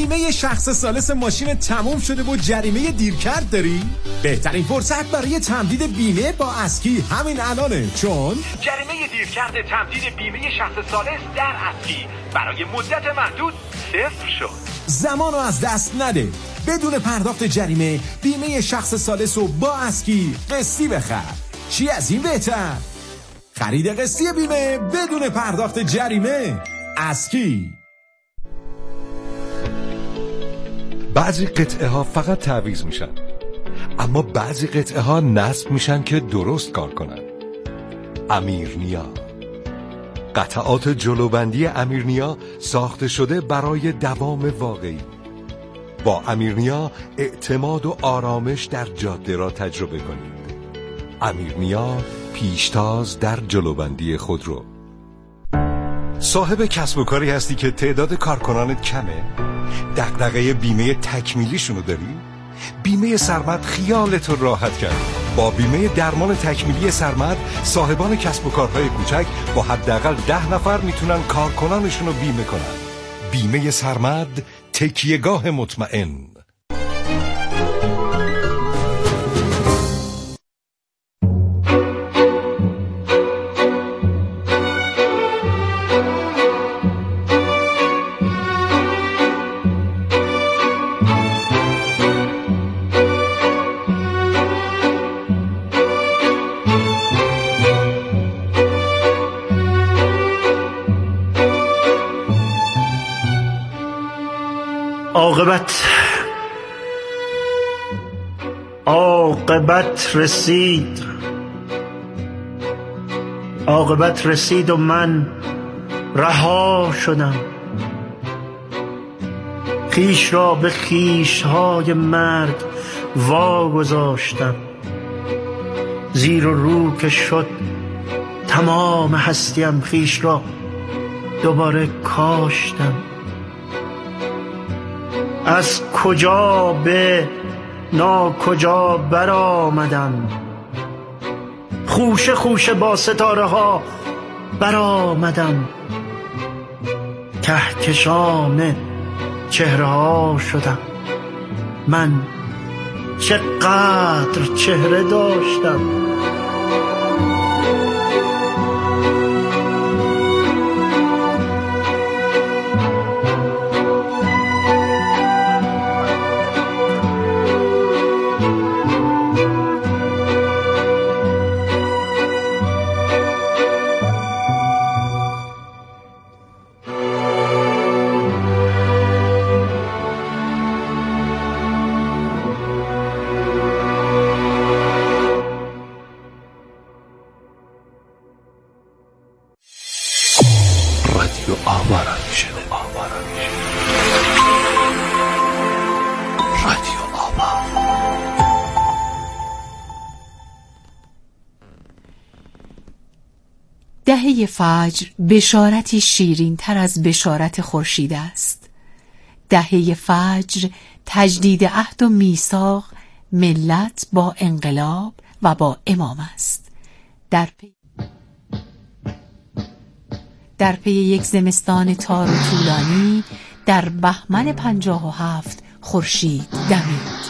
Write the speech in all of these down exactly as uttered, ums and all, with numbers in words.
بیمه شخص ثالث ماشین تموم شده و جریمه دیرکرد داری؟ بهترین فرصت برای تمدید بیمه با اسکی همین الانه، چون جریمه دیرکرد تمدید بیمه شخص ثالث در اسکی برای مدت محدود صفر شد. زمانو از دست نده. بدون پرداخت جریمه بیمه شخص ثالث رو با اسکی قسطی بخر. چی از این بهتر؟ خرید قسطی بیمه بدون پرداخت جریمه. اسکی. بعضی قطعه ها فقط تعویض میشن، اما بعضی قطعه ها نصب میشن که درست کار کنن. امیرنیا، قطعات جلوبندی امیرنیا ساخته شده برای دوام واقعی. با امیرنیا اعتماد و آرامش در جاده را تجربه کنید. امیرنیا، پیشتاز در جلوبندی خودرو. صاحب کسب و کاری هستی که تعداد کارکنانت کمه؟ دغدغه بیمه تکمیلیشونو داری؟ بیمه سرمد خیالت رو راحت کرد. با بیمه درمان تکمیلی سرمد صاحبان کسب و کارهای کوچک با حداقل ده نفر میتونن کارکنانشون رو بیمه کنن. بیمه سرمد، تکیهگاه مطمئن. عاقبت عاقبت رسید عاقبت رسید و من رها شدم. خویش را به خویش‌های مرگ واگذاشتم. زیر و رو که شد تمام هستیم، خویش را دوباره کاشتم. از کجا به ناکجا برآمدم، خوشه خوشه با ستاره ها برآمدم. کهکشان چهره ها شدم. من چقدر چهره داشتم. دهه فجر بشارتی شیرین تر از بشارت خورشید است. دهه فجر تجدید عهد و میثاق ملت با انقلاب و با امام است. در پی در پی یک زمستان تار و طولانی در بهمن پنجاه و هفت خورشید دمید.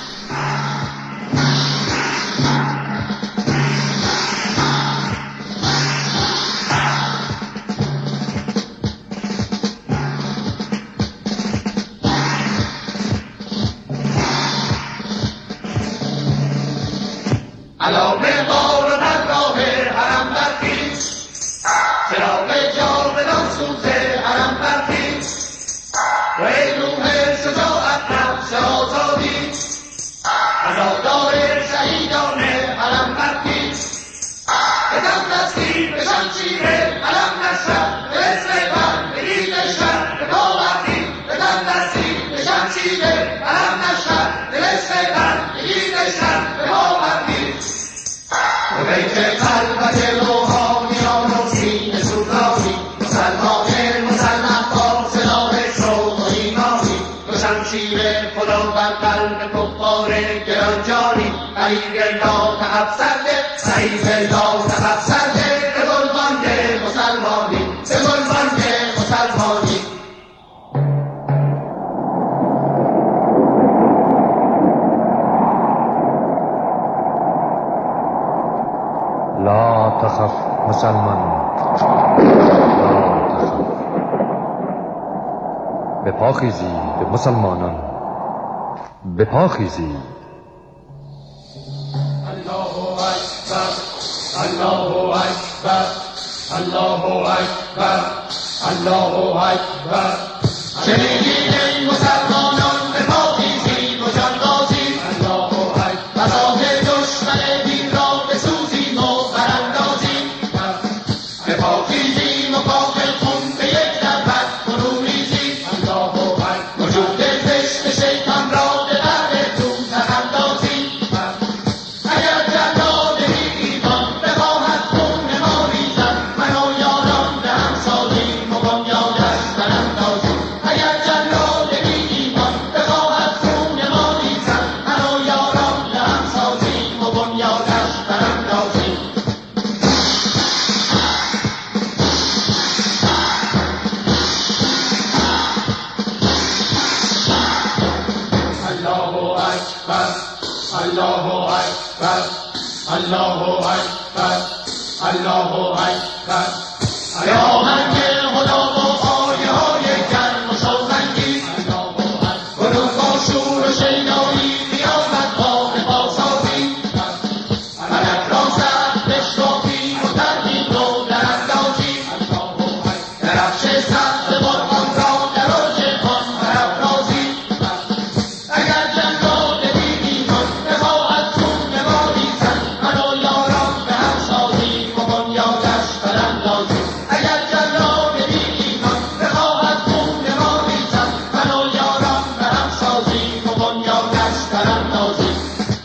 علامه بار بر راه حرم برخیز، چراغ جاودان سوز حرم برخیز. و ای روح شجاعت نفس آزادی، عزادار شهیدان حرم برخیز. بدم دستی به شمشیر علم نشد، به اسم بندگی نشد به پا وقتی. بدم دستی به شمشیر علم نشد، به اسم بندگی نشد به پا وقتی. و بیت قلبت روحانیان و سینه سوزانی، مسلمان مسلمان با سلاح شوق و ایمانی. و شمشیر خدا بر قلب کفار گرانجانی، غریب لا تفسرده سعید لا تفسرده. به گلبانگ مسلمانی، به گلبانگ مسلمانی. تخف مسلمان، لا تخف. به پا خیزید مسلمانان، به پا خیزید. الله اکبر، الله اکبر، الله اکبر، الله اکبر. شنیدید ای مسلمانان، به پا خیزید و جان بازید. الله اکبر. راه دشمن دین را بسوزیم و براندازیم. به پا خیزیم و کافر خون به یک نفس فرو ریزیم. الله اکبر. وجود زشت شیطان را به دردتون تخندازیم. اگر جلاد بی ایمان بخواهد خون ما ریزد، من و یاران به هم سازیم و بنیادش براندازیم. اگر جلاد بی ایمان بخواهد خون ما ریزد، من و یاران به هم سازیم و بنیادش براندازیم. الله اکبر، الله اکبر، الله اکبر، الله اکبر. پیامبر خدا و آیه های گرم و شوق‌انگیز. گروه با شور و شیدایی قیامت با به پا سازیم. فلک را سخت بشکافیم و ترهیم رو دراندازیم. درفش سبز قرآن را در اوج آن برافرازیم. اگر جلاد بی ایمان بخواهد خون ما ریزد، من و یاران به هم سازیم و بنیادش براندازیم. اگر جلاد بی ایمان بخواهد خون ما ریزد، من و یاران به هم سازیم و بنیادش براندازیم.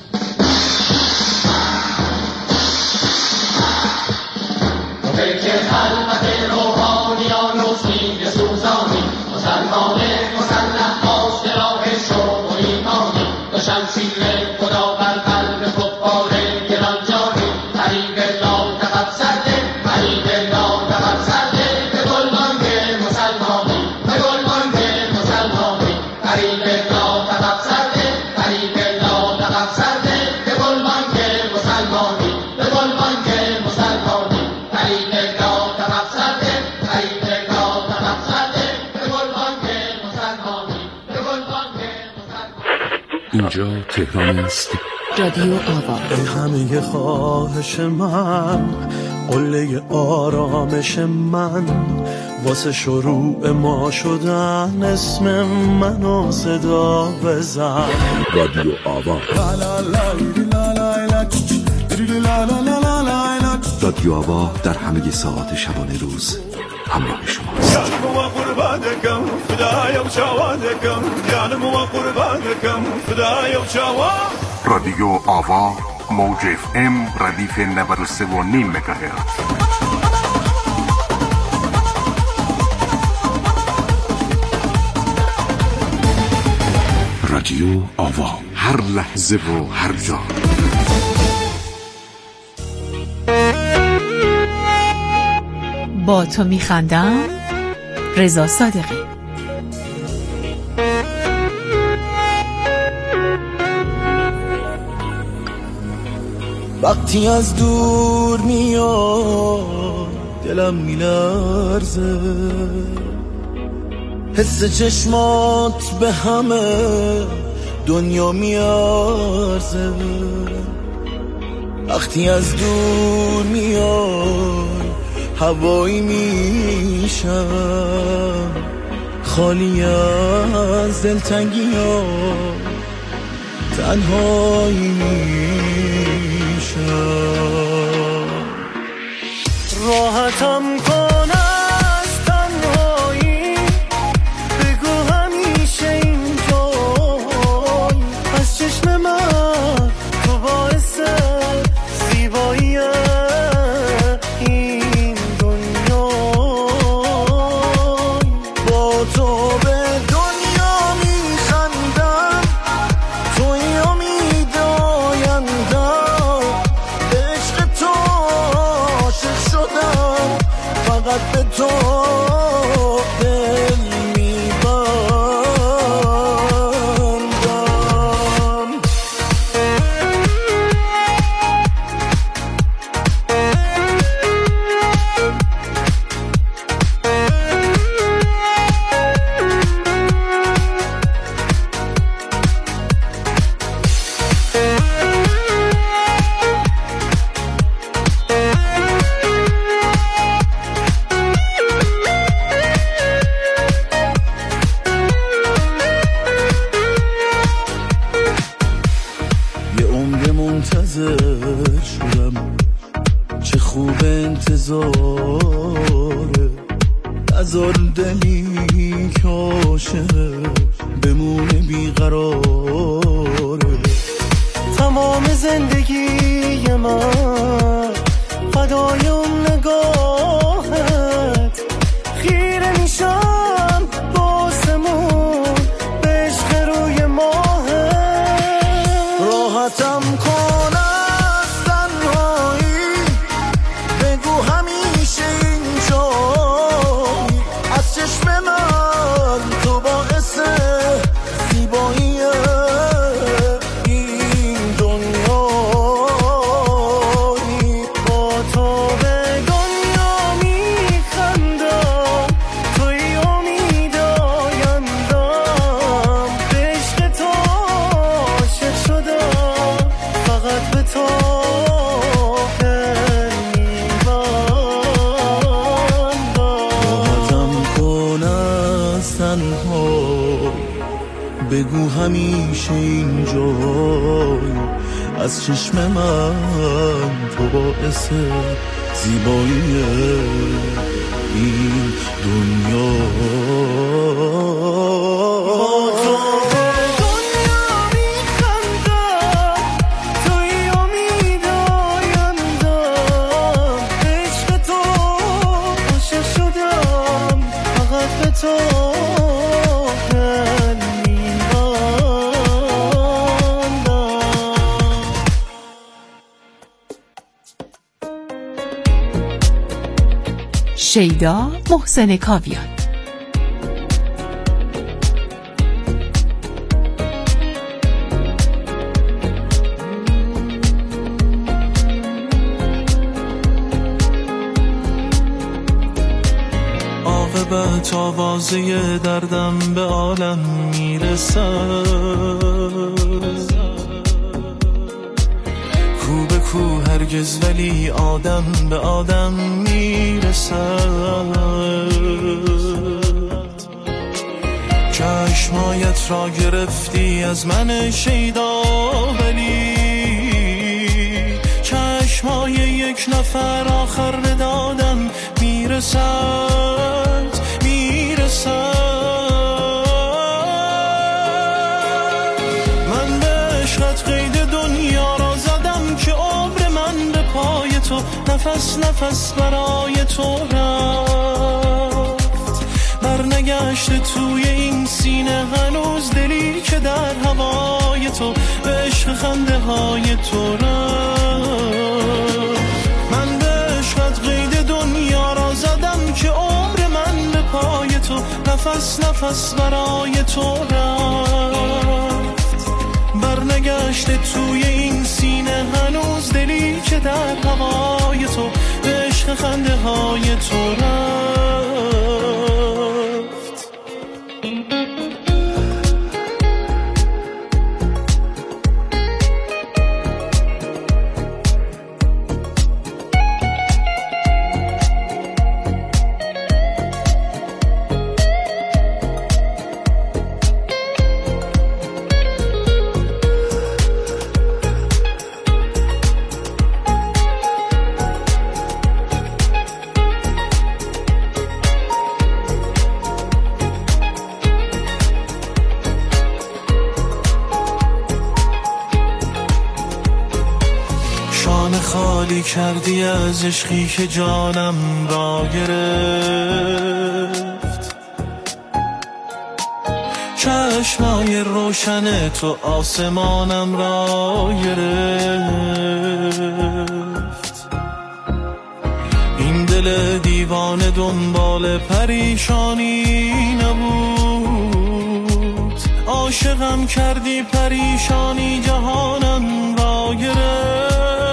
پیک خلوت روحانیان و سینه سوزانی، مسلمان مسلح باز به راه شوق و ایمانی. دو شمشیر خدا بر قلب کفار گرانجانی. طریق لا تقب سرده، طریق لا تقب سرده، به گلبانگ مسلمانی، به گلبانگ مسلمانی. طریق لا تقب سرده، طریق لا تقب سرده، به گلبانگ مسلمانی، به گلبانگ مسلمانی. طریق لا تقب سرده، طریق لا تقب سرده، به گلبانگ مسلمانی، به گلبانگ مسلمانی. اینجا تهران است. رادیو آوا. ای همه خواهش من، قله آرامش من، واسه شروع ما شدن اسم منو صدا بزن. رادیو آوا. رادیو آوا در همه ساعات شبانه روز همراه شماست. جانم و قربانکم فدای و شوادکم، جانم و قربانکم فدای و شواد. رادیو آوا موج اف ام ردیف نود و سه و نیم مگاهرتز. رادیو آوا، هر لحظه و هر جا. با تو میخندم. رضا صادقی. وقتی از دور میاد دلم میلرزه، حس چشمات به همه دنیا میارزه. وقتی از دور میاد هوایی میشم، خالی از دلتنگی ها تنهایی میشم. راحتم کن از تنهایی، بگو همیشه اینجایی. از چشم من تو باعث زیبایی این دنیا، با تو به دنیا میخندم، توی امید آیندم. عشق تو عاشق شدم، فقط ولی که عاشق بمونه بیقراره. تمام زندگی من فدای اون نگاهت، خیره میشم باسمون به عشق روی ماهت. راحتم کن از تنهایی، بگو همیشه اینجایی. از چشم من تو باعث زیبایی این دنیایی. با تو به دنیا میخندم، توی امید آیندم. به عشق تو عاشق شدم، فقط به تو دل میبندم. راحتم کن از تنهایی، بگو همیشه اینجایی. از چشم من تو باعث زیبایی این دنیا. با تو به دنیا میخندم، توی امید آیندم. به عشق تو عاشق شدم، فقط به تو دل میبندم. شیدا محسن کاویان. عاقبت آوازه دردم به عالم میرسد، کو به کو هرگز ولی آدم به آدم میرسد. چشمایت را گرفتی از من شیدا، ولی چشمای یک نفر آخر به دادم میرسد میرسد. من به عشقت قید دنیا را زدم که عمر من به پای تو، نفس نفس برای تو رفت. برنگشت توی این سینه هنوز دلی که در هوای تو به عشق خنده های تو رفت. من به عشقت قید دنیا را زدم که عمر من به پای تو، نفس نفس برای تو رفت. برنگشت توی این سینه هنوز دلی که در هوای تو به عشق خنده های تو رفت. خالی کردی از عشقی که جانم را گرفت. چشمای روشن تو آسمانم را گرفت. این دل دیوانه دنبال پریشانی نبود، عاشقم کردی پریشانی جهانم را گرفت.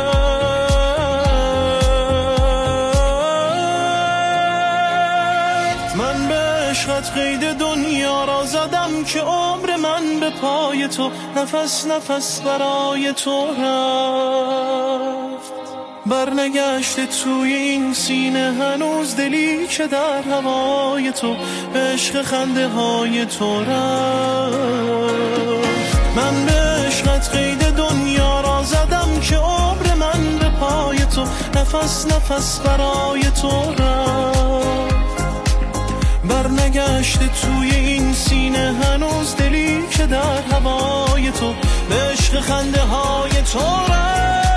من به عشقت قید دنیا را زدم که عمر من به پای تو، نفس نفس برای تو رفت. برنگشت توی این سینه هنوز دلی که در هوای تو به عشق خنده های تو رفت. من به عشقت قید دنیا را زدم که عمر من به پای تو، نفس نفس برای تو رفت. برنگشته توی این سینه هنوز دلی که در هوای تو به عشق خنده های تو رفت.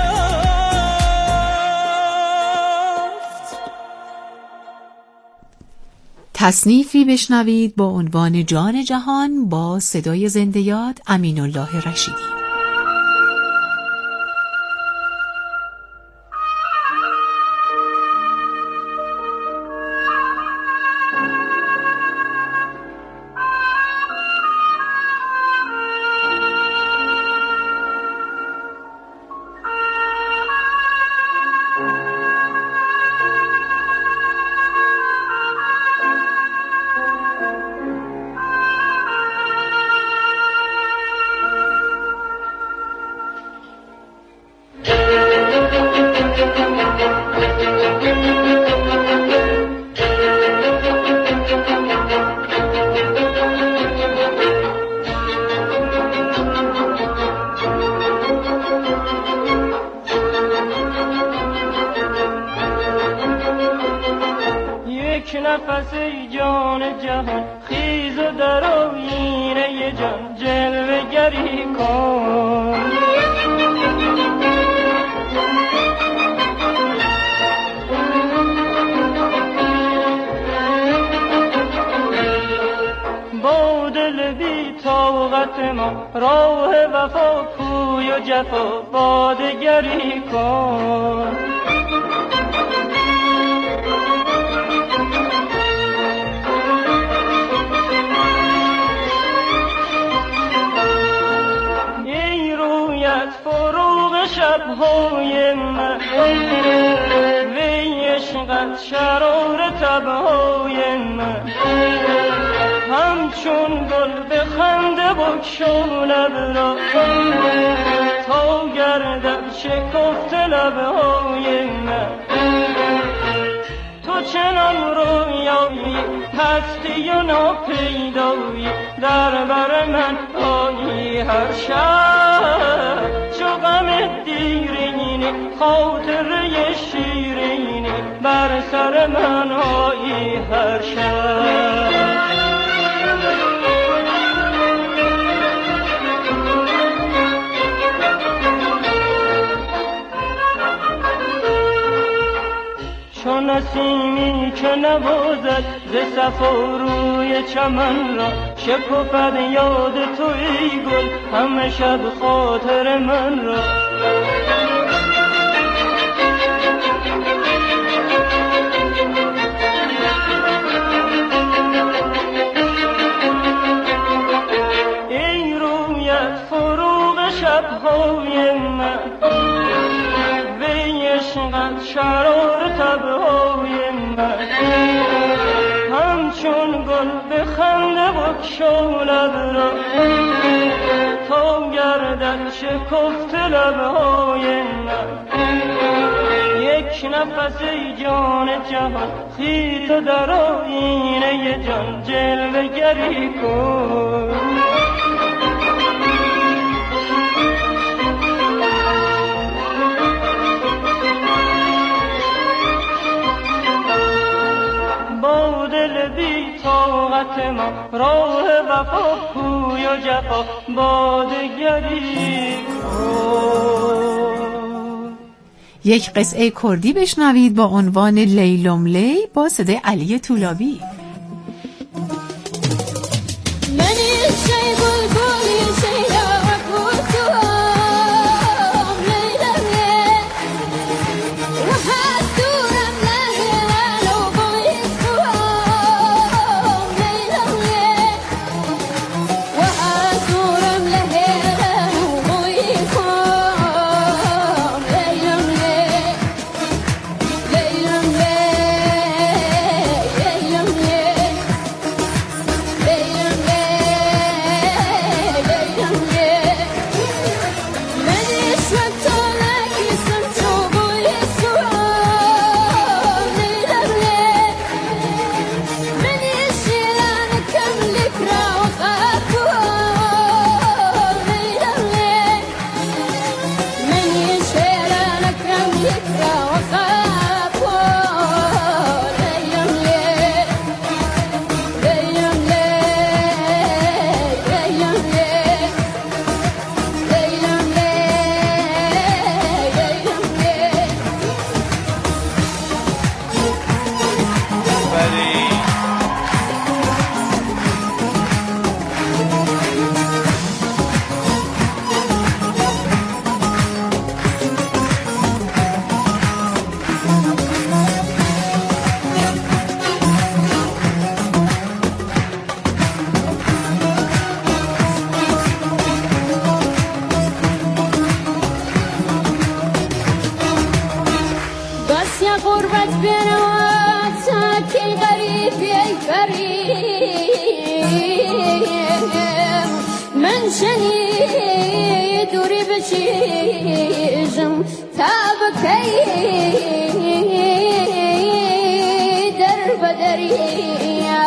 تصنیفی بشنوید با عنوان جان جهان با صدای زنده یاد امین الله رشیدی. نفس جان جهان خیز و در آینه جان جلوه گری کن. با دل بی طاقت ما راه وفا کوی و جفا بادگری کن. شب‌های من وی عشقت شرار تب‌های من همچون گل به خنده بگشا لب را تا گردد شکفت لب‌های من. تو چنان رویایی هستی و ناپیدایی در بر من آیی هر شب چو غم دیرینی خاطره شیرینی بر سر من آیی هر شب. چون نسیمی که نوازد ز صفا روی چمن را شکفد یاد تو ای گل همه شب خاطر من را. ای رویت فروغ شب‌های من وی عشقت شرار تب‌های من همچون گل به خنده بگشا لب را تا گردد شکفت لب‌های من. یک نفس ای جان جهان خیز و در آینه جان جلوه گری کن. با دل بی طاقت ما راه وفا کوی و جفا بادگری کن. یک قطعه کردی بشنوید با عنوان لیلم لی با صدای علی طولابی. Yeah. من شنی دوری بچیزم تا بکی در بدریا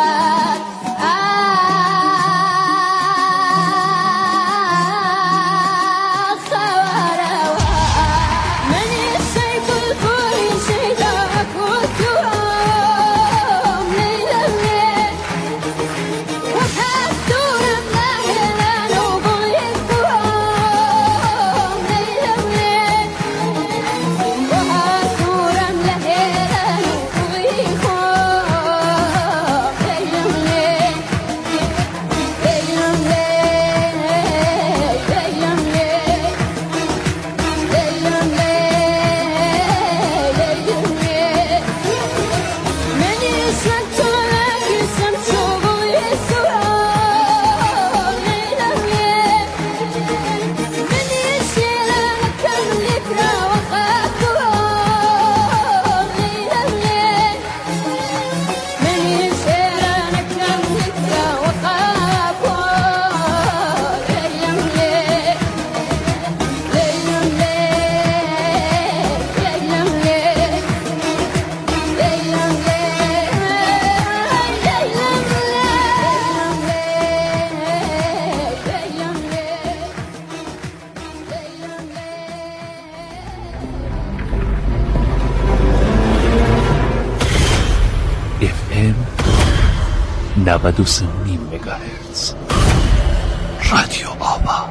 نود و سه و نیم مگاهرتز رادیو آوا.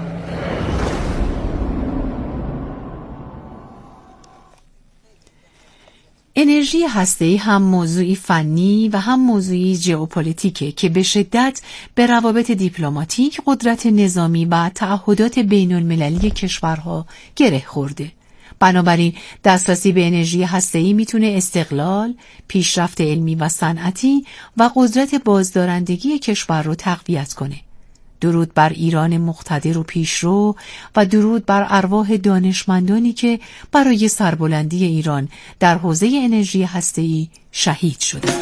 انرژی هسته‌ای هم موضوعی فنی و هم موضوعی ژئوپلیتیکه که به شدت به روابط دیپلماتیک، قدرت نظامی و تعهدات بین المللی کشورها گره خورده. بنابراین دسترسی به انرژی هسته‌ای میتونه استقلال، پیشرفت علمی و صنعتی و قدرت بازدارندگی کشور رو تقویت کنه. درود بر ایران مقتدر و پیشرو و درود بر ارواح دانشمندانی که برای سربلندی ایران در حوزه انرژی هسته‌ای شهید شدند.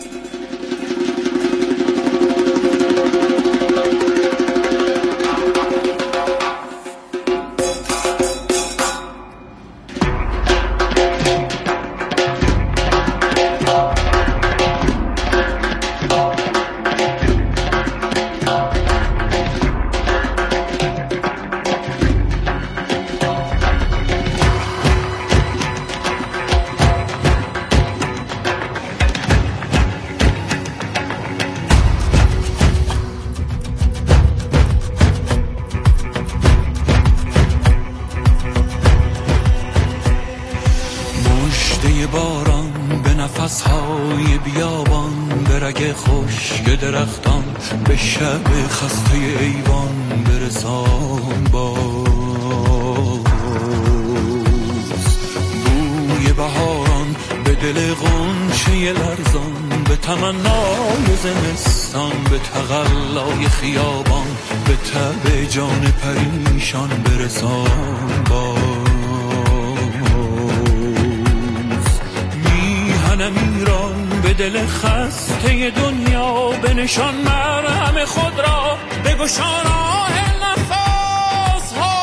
نفسهای بیابان به رگ خشک درختان، به شب خسته ایوان برسان باز. بوی بهاران به دل غنچه لرزان، به تمنای زمستان، به تقلای خیابان، به تب جان پریشان برسان باز. ایران به دل خسته دنیا، به نشان مرهم خود را بگشا راه نفس ها.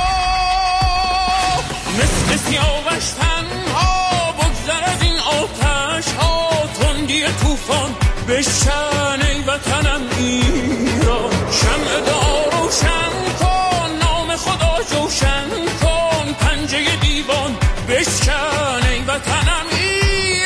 مثل سیاوش تنها بگذر از این آتش ها، تندی طوفان بشکن ای وطنم ایران. شمع دار روشن کن، نام خدا جوشن کن، پنجه دیوان بشکن ای وطنم ایران.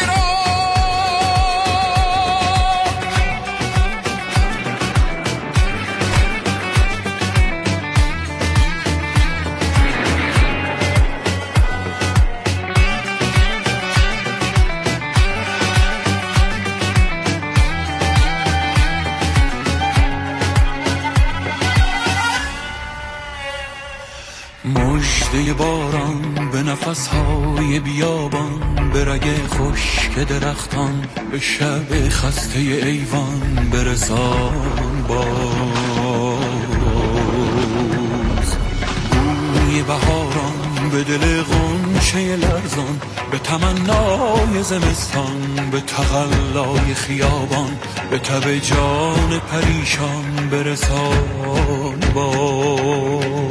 مژده باران به نفسهای بیابان، به رگ خشک درختان، به شب خسته ایوان برسان باز. بوی بهاران به به دل غنچه لرزان، به تمنای زمستان، به تقلای خیابان، به تب جان پریشان برسان باز.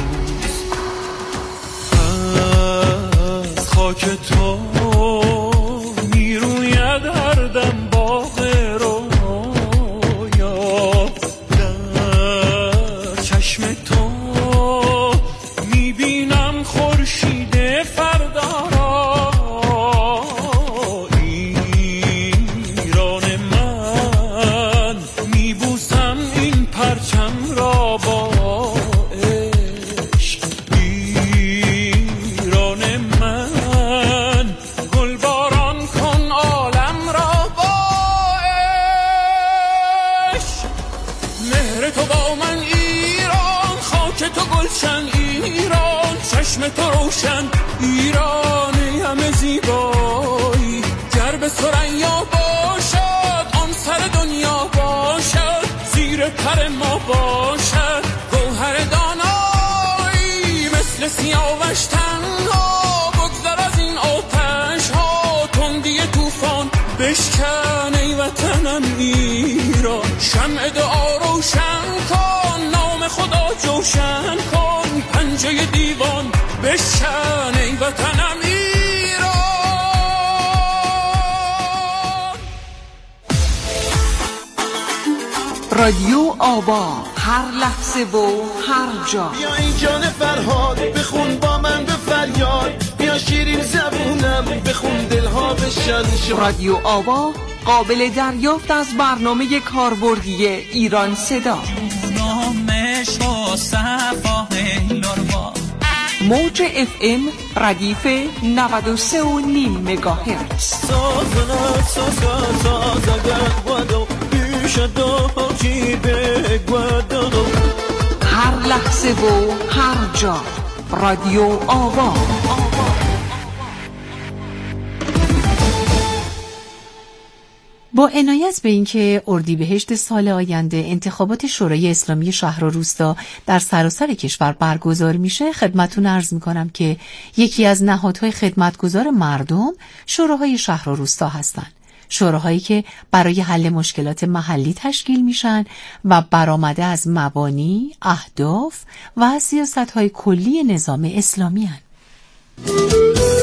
از خاک تو میروید هر دم باغ رویا، در چشم تو میبینم خورشید فردا را. ایران من میبوسم این پرچم را با عشق. ایران من گلباران کن عالم را با عشق. مهر تو با من ایران، خاک تو گلشن ایران، چشم تو روشن ایران همه زیبایی. گر به ثریا باشد آن سر دنیا باشد، زیر پر ما باشد گوهر دانایی. مثل سیاوش تنها بگذر از این آتش ها، تندی طوفان بشکن ای وطنم ایران. شمع دعا روشن کن، نام خدا جوشن کن، پنجه دیوان بشکن ای وطنم ایران. رادیو آوا، هر لحظه و هر جا. بیا این جان فرهاد بخون با من به فریاد، بیا شیرین زبونم بخون دلها بشن شاد. رادیو آوا قابل دریافت از برنامه کاربردی ایران صدا. موج اف ام ردیف نود و سه و نیم مگاهرتز. هر لحظه و هر جا. رادیو آوا. با عنایت به اینکه اردیبهشت سال آینده انتخابات شورای اسلامی شهر و روستا در سراسر کشور برگزار میشه، خدمتتون عرض میکنم که یکی از نهادهای خدمتگزار مردم شوراهای شهر و روستا هستند. شوراهایی که برای حل مشکلات محلی تشکیل میشن و برآمده از مبانی، اهداف و سیاست‌های کلی نظام اسلامی هستند.